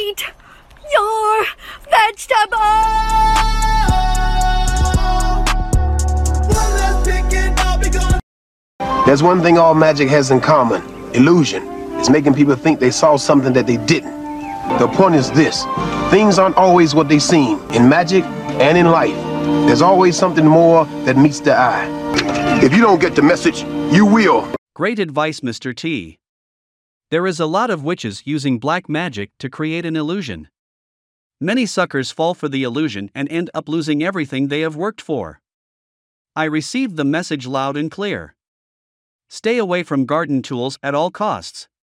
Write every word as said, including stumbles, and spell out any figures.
eat your vegetables! There's one thing all magic has in common: illusion. It's making people think they saw something that they didn't. The point is this: things aren't always what they seem. In magic and in life, there's always something more that meets the eye. If you don't get the message, you will. Great advice, Mister T. There is a lot of witches using black magic to create an illusion. Many suckers fall for the illusion and end up losing everything they have worked for. I received the message loud and clear. Stay away from garden tools at all costs.